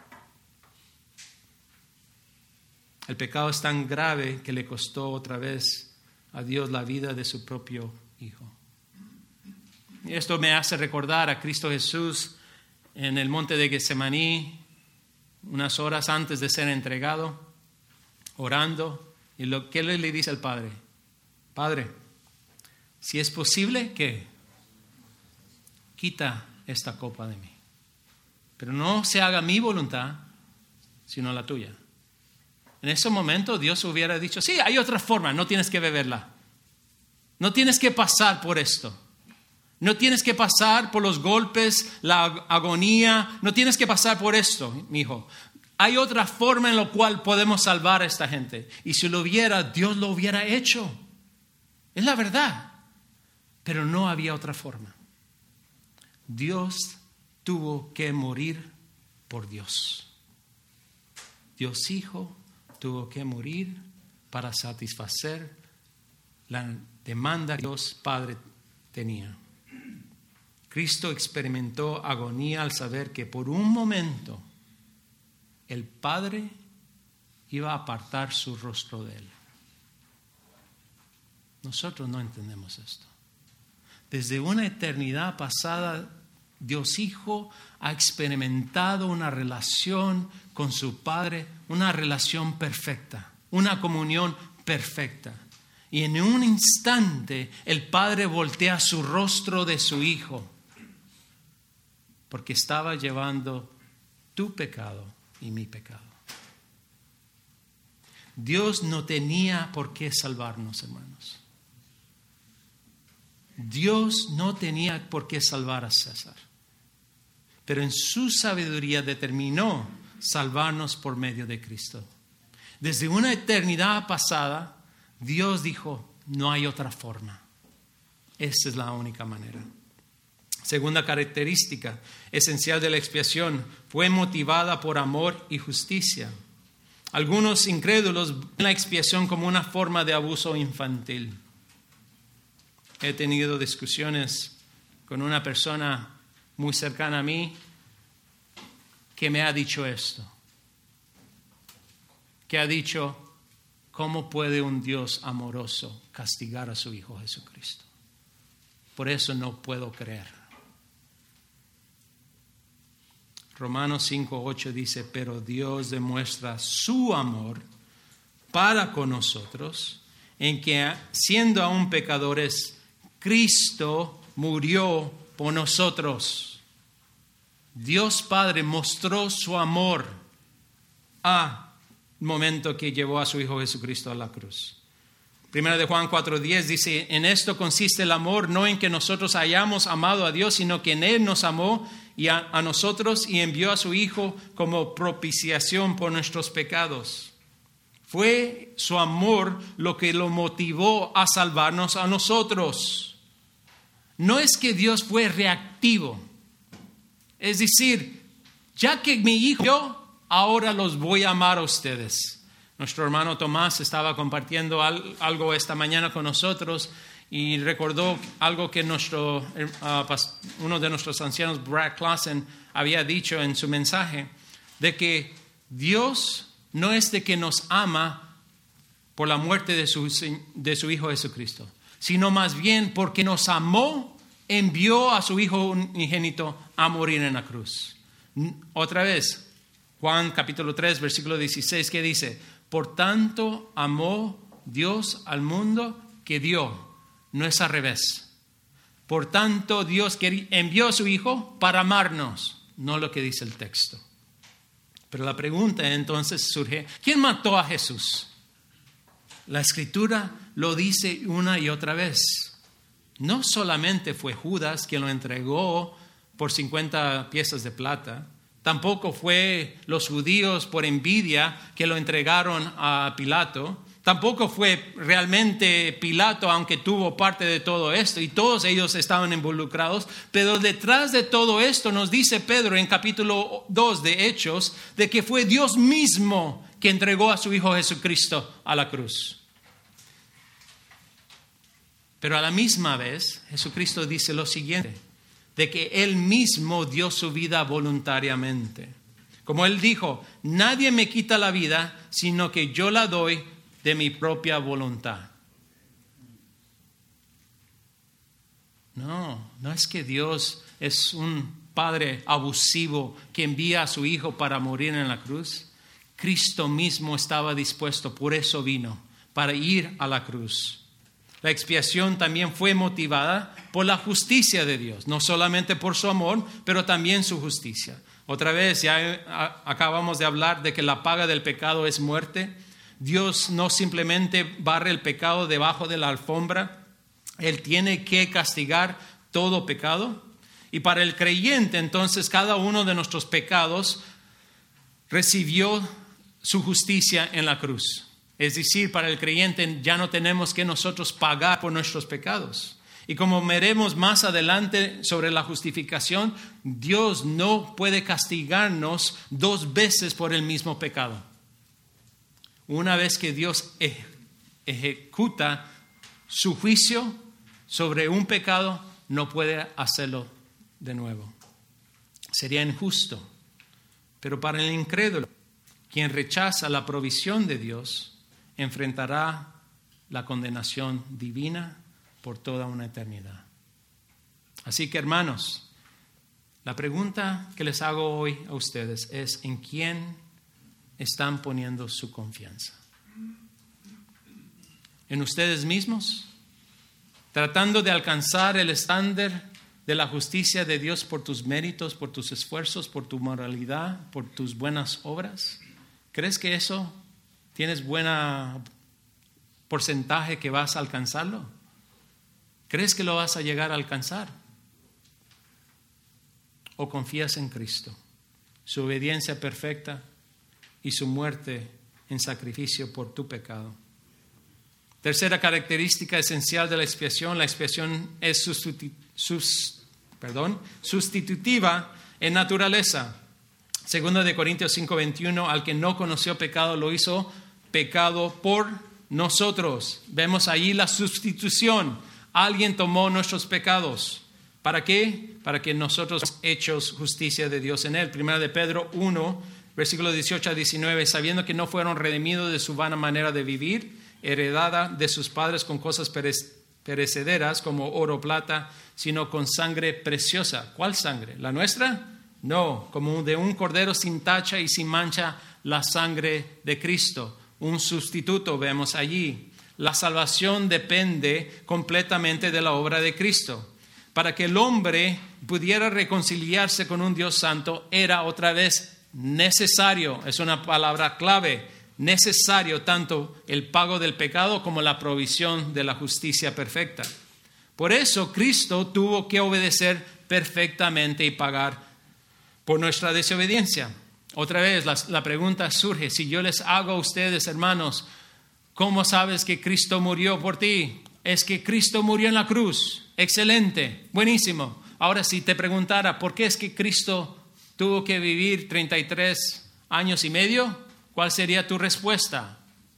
El pecado es tan grave que le costó otra vez a Dios la vida de su propio Hijo. Y esto me hace recordar a Cristo Jesús en el monte de Getsemaní, unas horas antes de ser entregado, orando. Y lo que le dice al Padre: Padre, si es posible, que quita esta copa de mí. Pero no se haga mi voluntad, sino la tuya. En ese momento Dios hubiera dicho: sí, hay otra forma, no tienes que beberla. No tienes que pasar por esto. No tienes que pasar por los golpes, la agonía. No tienes que pasar por esto, mi hijo. Hay otra forma en la cual podemos salvar a esta gente. Y si lo hubiera, Dios lo hubiera hecho. Es la verdad. Pero no había otra forma. Dios tuvo que morir por Dios. Dios Hijo tuvo que morir para satisfacer la demanda que Dios Padre tenía. Cristo experimentó agonía al saber que por un momento el Padre iba a apartar su rostro de él. Nosotros no entendemos esto. Desde una eternidad pasada, Dios Hijo ha experimentado una relación con su Padre, una relación perfecta, una comunión perfecta. Y en un instante el Padre voltea su rostro de su Hijo, porque estaba llevando tu pecado y mi pecado. Dios no tenía por qué salvarnos, hermanos. Dios no tenía por qué salvar a César, pero en su sabiduría determinó salvarnos por medio de Cristo. Desde una eternidad pasada, Dios dijo: no hay otra forma. Esa es la única manera. Segunda característica esencial de la expiación: fue motivada por amor y justicia. Algunos incrédulos ven la expiación como una forma de abuso infantil. He tenido discusiones con una persona muy cercana a mí que me ha dicho esto. Que ha dicho: ¿cómo puede un Dios amoroso castigar a su Hijo Jesucristo? Por eso no puedo creer. Romanos cinco ocho dice: pero Dios demuestra su amor para con nosotros, en que siendo aún pecadores, Cristo murió por nosotros. Dios Padre mostró su amor al momento que llevó a su Hijo Jesucristo a la cruz. Primera de Juan cuatro diez dice: en esto consiste el amor, no en que nosotros hayamos amado a Dios, sino que en Él nos amó y a, a nosotros y envió a su Hijo como propiciación por nuestros pecados. Fue su amor lo que lo motivó a salvarnos a nosotros. No es que Dios fue reactivo. Es decir, ya que mi hijo yo, ahora los voy a amar a ustedes. Nuestro hermano Tomás estaba compartiendo algo esta mañana con nosotros y recordó algo que nuestro, uh, uno de nuestros ancianos, Brad Clausen, había dicho en su mensaje, de que Dios no es de que nos ama por la muerte de su, de su Hijo Jesucristo, sino más bien porque nos amó, envió a su Hijo unigénito a morir en la cruz. Otra vez, Juan capítulo tres, versículo dieciséis, ¿qué dice? Por tanto amó Dios al mundo que dio. No es al revés. Por tanto Dios envió a su Hijo para amarnos, no lo que dice el texto. Pero la pregunta entonces surge, ¿quién mató a Jesús? La Escritura lo dice una y otra vez. No solamente fue Judas quien lo entregó por cincuenta piezas de plata, tampoco fue los judíos por envidia que lo entregaron a Pilato, tampoco fue realmente Pilato, aunque tuvo parte de todo esto, y todos ellos estaban involucrados, pero detrás de todo esto nos dice Pedro en capítulo dos de Hechos, de que fue Dios mismo que entregó a su Hijo Jesucristo a la cruz. Pero a la misma vez, Jesucristo dice lo siguiente, de que Él mismo dio su vida voluntariamente. Como Él dijo, nadie me quita la vida, sino que yo la doy de mi propia voluntad. No, no es que Dios es un padre abusivo que envía a su Hijo para morir en la cruz. Cristo mismo estaba dispuesto, por eso vino, para ir a la cruz. La expiación también fue motivada por la justicia de Dios, no solamente por su amor, pero también su justicia. Otra vez, ya acabamos de hablar de que la paga del pecado es muerte. Dios no simplemente barre el pecado debajo de la alfombra, Él tiene que castigar todo pecado. Y para el creyente, entonces, cada uno de nuestros pecados recibió su justicia en la cruz. Es decir, para el creyente ya no tenemos que nosotros pagar por nuestros pecados. Y como veremos más adelante sobre la justificación, Dios no puede castigarnos dos veces por el mismo pecado. Una vez que Dios ejecuta su juicio sobre un pecado, no puede hacerlo de nuevo. Sería injusto. Pero para el incrédulo, quien rechaza la provisión de Dios, enfrentará la condenación divina por toda una eternidad. Así que, hermanos, la pregunta que les hago hoy a ustedes es: ¿en quién están poniendo su confianza? ¿En ustedes mismos? ¿Tratando de alcanzar el estándar de la justicia de Dios por tus méritos, por tus esfuerzos, por tu moralidad, por tus buenas obras? ¿Crees que eso tienes buen porcentaje que vas a alcanzarlo? ¿Crees que lo vas a llegar a alcanzar? ¿O confías en Cristo, su obediencia perfecta y su muerte en sacrificio por tu pecado? Tercera característica esencial de la expiación: la expiación es sustitu- sus, perdón, sustitutiva en naturaleza. Segunda de Corintios cinco veintiuno, al que no conoció pecado lo hizo pecado por nosotros. Vemos allí la sustitución. Alguien tomó nuestros pecados. ¿Para qué? Para que nosotros hechos justicia de Dios en él. Primera de Pedro uno, versículos dieciocho a diecinueve, sabiendo que no fueron redimidos de su vana manera de vivir, heredada de sus padres con cosas perecederas como oro o plata, sino con sangre preciosa. ¿Cuál sangre? ¿La nuestra? No, como de un cordero sin tacha y sin mancha, la sangre de Cristo. Un sustituto vemos allí. La salvación depende completamente de la obra de Cristo. Para que el hombre pudiera reconciliarse con un Dios santo, era otra vez necesario, es una palabra clave, necesario tanto el pago del pecado como la provisión de la justicia perfecta. Por eso Cristo tuvo que obedecer perfectamente y pagar por nuestra desobediencia. Otra vez la, la pregunta surge: si yo les hago a ustedes, hermanos, ¿cómo sabes que Cristo murió por ti? Es que Cristo murió en la cruz. Excelente, buenísimo. Ahora, si te preguntara por qué es que Cristo tuvo que vivir treinta y tres años y medio, ¿cuál sería tu respuesta?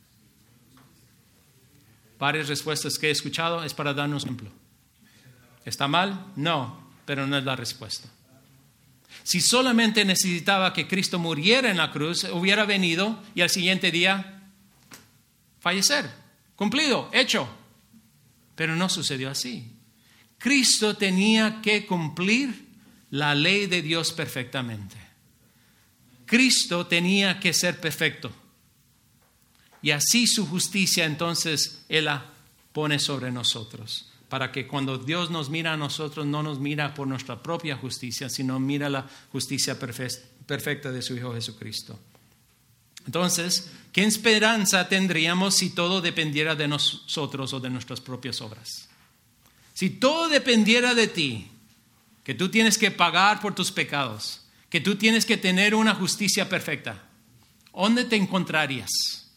Varias respuestas que he escuchado es para darnos un ejemplo. ¿Está mal? No, pero no es la respuesta. Si solamente necesitaba que Cristo muriera en la cruz, hubiera venido y al siguiente día fallecer, cumplido, hecho. Pero no sucedió así. Cristo tenía que cumplir la ley de Dios perfectamente. Cristo tenía que ser perfecto. Y así su justicia entonces Él la pone sobre nosotros. Para que cuando Dios nos mira a nosotros, no nos mira por nuestra propia justicia, sino mira la justicia perfecta de su Hijo Jesucristo. Entonces, ¿qué esperanza tendríamos si todo dependiera de nosotros o de nuestras propias obras? Si todo dependiera de ti, que tú tienes que pagar por tus pecados, que tú tienes que tener una justicia perfecta, ¿dónde te encontrarías?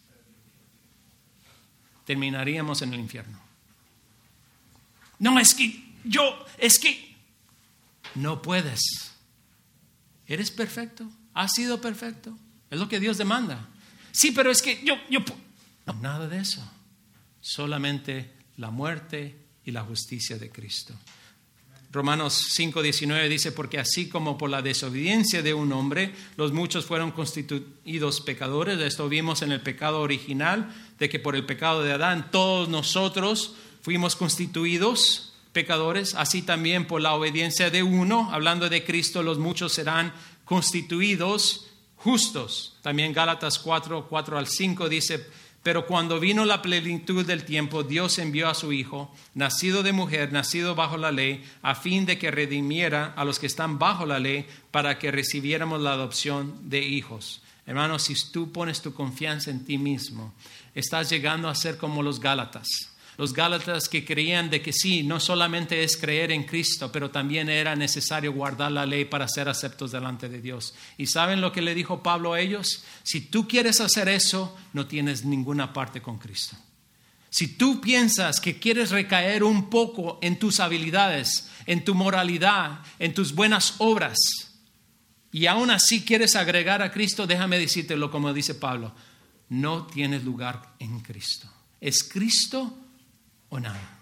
Terminaríamos en el infierno. No, es que yo, es que no puedes. ¿Eres perfecto? ¿Has sido perfecto? Es lo que Dios demanda. Sí, pero es que yo, yo, no, nada de eso. Solamente la muerte y la justicia de Cristo. Romanos cinco diecinueve dice, porque así como por la desobediencia de un hombre, los muchos fueron constituidos pecadores. Esto vimos en el pecado original, de que por el pecado de Adán, todos nosotros fuimos constituidos pecadores. Así también por la obediencia de uno, hablando de Cristo, los muchos serán constituidos justos. También Gálatas cuatro, cuatro al cinco dice, pero cuando vino la plenitud del tiempo, Dios envió a su Hijo, nacido de mujer, nacido bajo la ley, a fin de que redimiera a los que están bajo la ley, para que recibiéramos la adopción de hijos. Hermanos, si tú pones tu confianza en ti mismo, estás llegando a ser como los Gálatas. Los Gálatas que creían de que sí, no solamente es creer en Cristo, pero también era necesario guardar la ley para ser aceptos delante de Dios. ¿Y saben lo que le dijo Pablo a ellos? Si tú quieres hacer eso, no tienes ninguna parte con Cristo. Si tú piensas que quieres recaer un poco en tus habilidades, en tu moralidad, en tus buenas obras, y aún así quieres agregar a Cristo, déjame decírtelo como dice Pablo, no tienes lugar en Cristo. ¿Es Cristo o nada?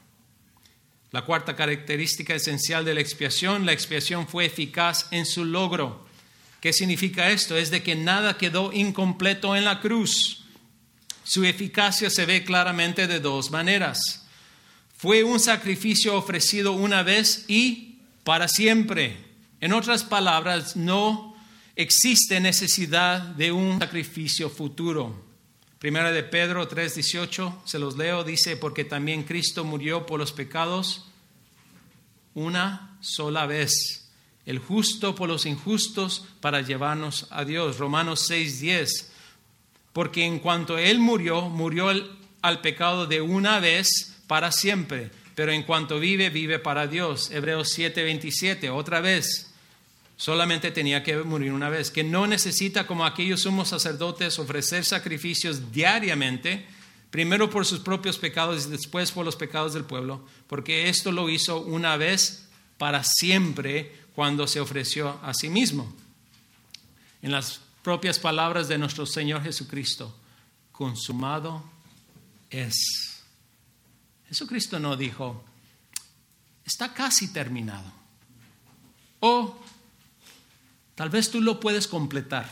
La cuarta característica esencial de la expiación, la expiación fue eficaz en su logro. ¿Qué significa esto? Es de que nada quedó incompleto en la cruz. Su eficacia se ve claramente de dos maneras. Fue un sacrificio ofrecido una vez y para siempre. En otras palabras, no existe necesidad de un sacrificio futuro. Primera de Pedro tres dieciocho, se los leo, dice, porque también Cristo murió por los pecados una sola vez, el justo por los injustos para llevarnos a Dios. Romanos seis diez, porque en cuanto Él murió, murió el, al pecado de una vez para siempre, pero en cuanto vive, vive para Dios. Hebreos siete veintisiete, otra vez. Solamente tenía que morir una vez, que no necesita como aquellos sumos sacerdotes ofrecer sacrificios diariamente, primero por sus propios pecados y después por los pecados del pueblo, porque esto lo hizo una vez para siempre cuando se ofreció a sí mismo. En las propias palabras de nuestro Señor Jesucristo, consumado es. Jesucristo no dijo, está casi terminado. O tal vez tú lo puedes completar.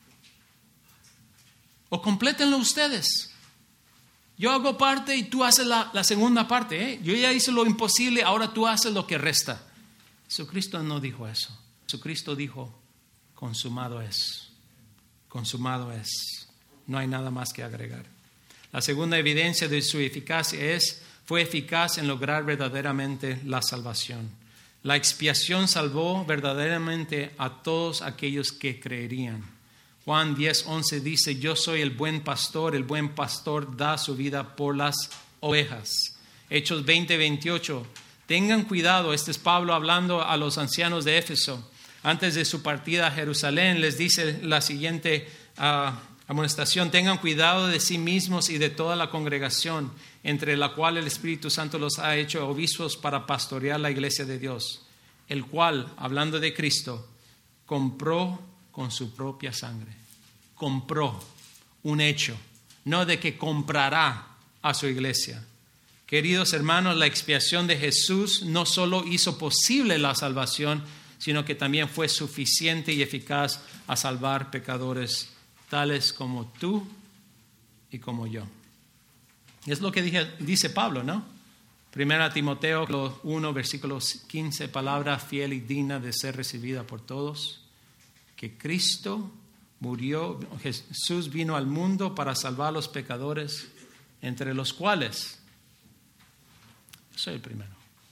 O complétenlo ustedes. Yo hago parte y tú haces la, la segunda parte. ¿eh? Yo ya hice lo imposible, ahora tú haces lo que resta. Jesucristo no dijo eso. Jesucristo dijo, consumado es. Consumado es. No hay nada más que agregar. La segunda evidencia de su eficacia es, fue eficaz en lograr verdaderamente la salvación. La expiación salvó verdaderamente a todos aquellos que creerían. Juan diez once dice, yo soy el buen pastor, el buen pastor da su vida por las ovejas. Hechos veinte veintiocho, tengan cuidado, este es Pablo hablando a los ancianos de Éfeso. Antes de su partida a Jerusalén les dice la siguiente uh, amonestación, tengan cuidado de sí mismos y de toda la congregación, entre la cual el Espíritu Santo los ha hecho obispos para pastorear la iglesia de Dios, el cual, hablando de Cristo, compró con su propia sangre. Compró un hecho, no de que comprará a su iglesia. Queridos hermanos, la expiación de Jesús no solo hizo posible la salvación, sino que también fue suficiente y eficaz a salvar pecadores tales como tú y como yo. Es lo que dije, dice Pablo, ¿no? Primera Timoteo uno, versículo quince, palabra fiel y digna de ser recibida por todos, que Cristo murió, Jesús vino al mundo para salvar a los pecadores, entre los cuales yo soy el primero.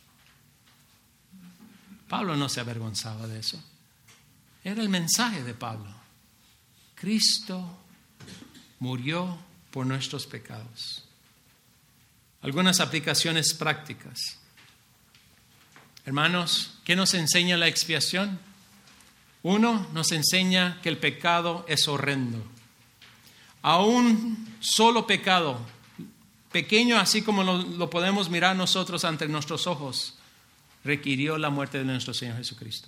Pablo no se avergonzaba de eso. Era el mensaje de Pablo. Cristo murió por nuestros pecados. Algunas aplicaciones prácticas. Hermanos, ¿qué nos enseña la expiación? Uno, nos enseña que el pecado es horrendo. A un solo pecado, pequeño así como lo, lo podemos mirar nosotros ante nuestros ojos, requirió la muerte de nuestro Señor Jesucristo.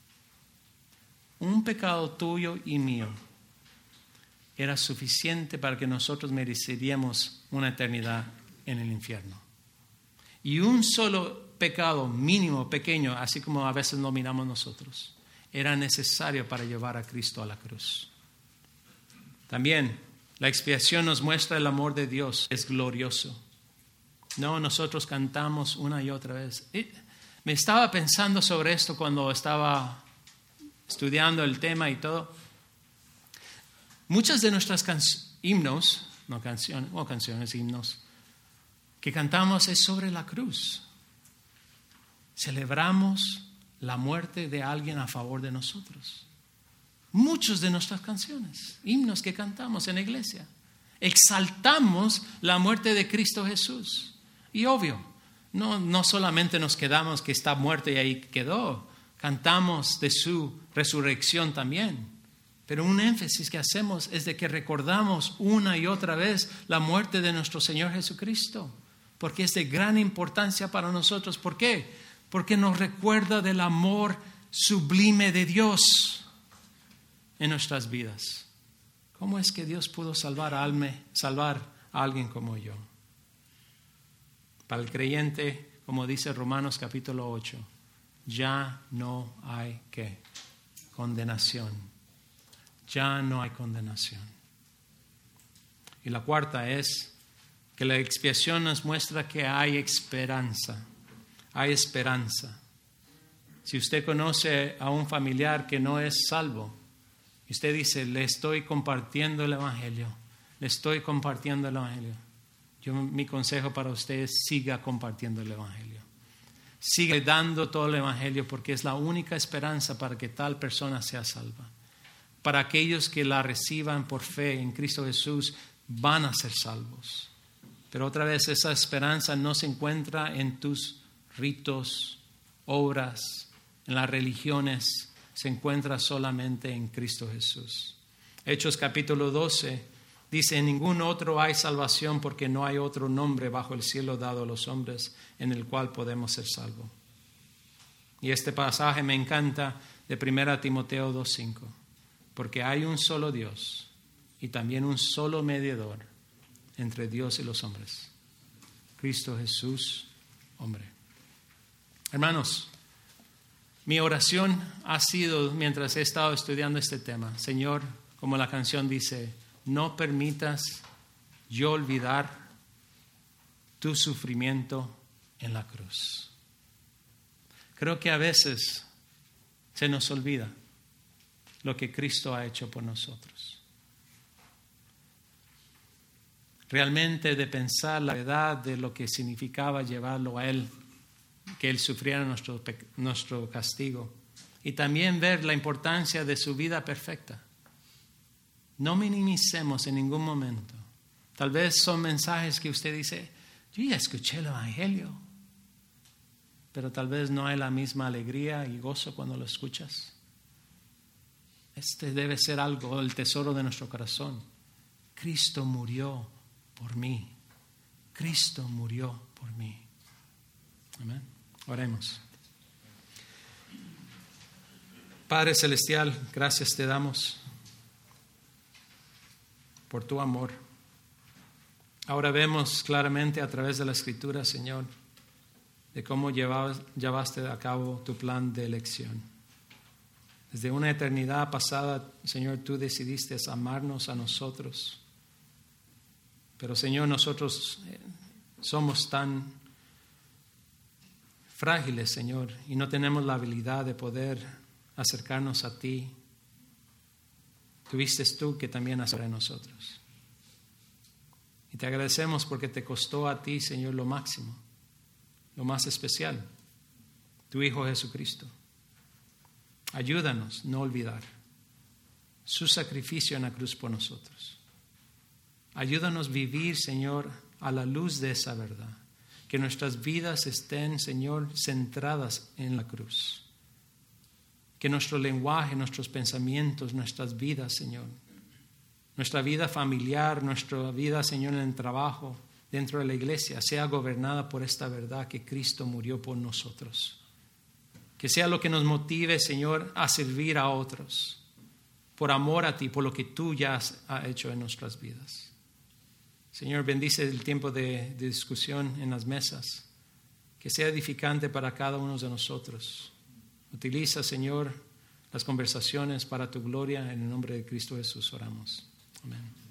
Un pecado tuyo y mío era suficiente para que nosotros mereceríamos una eternidad en el infierno. Y un solo pecado mínimo, pequeño, así como a veces lo miramos nosotros, era necesario para llevar a Cristo a la cruz. También la expiación nos muestra el amor de Dios, es glorioso. No, nosotros cantamos una y otra vez. Me estaba pensando sobre esto cuando estaba estudiando el tema y todo. Muchas de nuestras can- himnos, no canciones, o canciones, himnos, que cantamos es sobre la cruz. Celebramos la muerte de alguien a favor de nosotros. Muchas de nuestras canciones, himnos que cantamos en la iglesia, exaltamos la muerte de Cristo Jesús. Y obvio, no, no solamente nos quedamos que está muerto y ahí quedó, cantamos de su resurrección también. Pero un énfasis que hacemos es de que recordamos una y otra vez la muerte de nuestro Señor Jesucristo, porque es de gran importancia para nosotros. ¿Por qué? Porque nos recuerda del amor sublime de Dios en nuestras vidas. ¿Cómo es que Dios pudo salvar a, alma, salvar a alguien como yo? Para el creyente, como dice Romanos capítulo ocho, ya no hay ¿qué? Condenación. Ya no hay condenación. Y la cuarta es que la expiación nos muestra que hay esperanza. Hay esperanza. Si usted conoce a un familiar que no es salvo, y usted dice, le estoy compartiendo el Evangelio, le estoy compartiendo el Evangelio. Yo, mi consejo para usted es siga compartiendo el Evangelio. Siga dando todo el Evangelio porque es la única esperanza para que tal persona sea salva. Para aquellos que la reciban por fe en Cristo Jesús, van a ser salvos. Pero otra vez, esa esperanza no se encuentra en tus ritos, obras, en las religiones, se encuentra solamente en Cristo Jesús. Hechos capítulo doce dice, en ningún otro hay salvación porque no hay otro nombre bajo el cielo dado a los hombres en el cual podemos ser salvos. Y este pasaje me encanta de primera Timoteo dos cinco, porque hay un solo Dios y también un solo mediador entre Dios y los hombres, Cristo Jesús, hombre. Hermanos, mi oración ha sido, mientras he estado estudiando este tema, Señor, como la canción dice, no permitas yo olvidar tu sufrimiento en la cruz. Creo que a veces se nos olvida lo que Cristo ha hecho por nosotros. Realmente de pensar la verdad de lo que significaba llevarlo a Él, que Él sufriera nuestro, nuestro castigo. Y también ver la importancia de su vida perfecta. No minimicemos en ningún momento. Tal vez son mensajes que usted dice, yo ya escuché el Evangelio, pero tal vez no hay la misma alegría y gozo cuando lo escuchas. Este debe ser algo, el tesoro de nuestro corazón. Cristo murió por mí. Cristo murió por mí. Amén. Oremos. Padre Celestial, gracias te damos por tu amor. Ahora vemos claramente a través de la Escritura, Señor, de cómo llevabas, llevaste a cabo tu plan de elección. Desde una eternidad pasada, Señor, tú decidiste amarnos a nosotros. Pero Señor, nosotros somos tan frágiles, Señor, y no tenemos la habilidad de poder acercarnos a ti. Tuviste tú que también hacer en nosotros. Y te agradecemos porque te costó a ti, Señor, lo máximo, lo más especial, tu Hijo Jesucristo. Ayúdanos no olvidar su sacrificio en la cruz por nosotros. Ayúdanos vivir, Señor, a la luz de esa verdad. Que nuestras vidas estén, Señor, centradas en la cruz. Que nuestro lenguaje, nuestros pensamientos, nuestras vidas, Señor, nuestra vida familiar, nuestra vida, Señor, en el trabajo, dentro de la iglesia, sea gobernada por esta verdad que Cristo murió por nosotros. Que sea lo que nos motive, Señor, a servir a otros, por amor a ti, por lo que tú ya has hecho en nuestras vidas. Señor, bendice el tiempo de, de discusión en las mesas, que sea edificante para cada uno de nosotros. Utiliza, Señor, las conversaciones para tu gloria. En el nombre de Cristo Jesús oramos. Amén.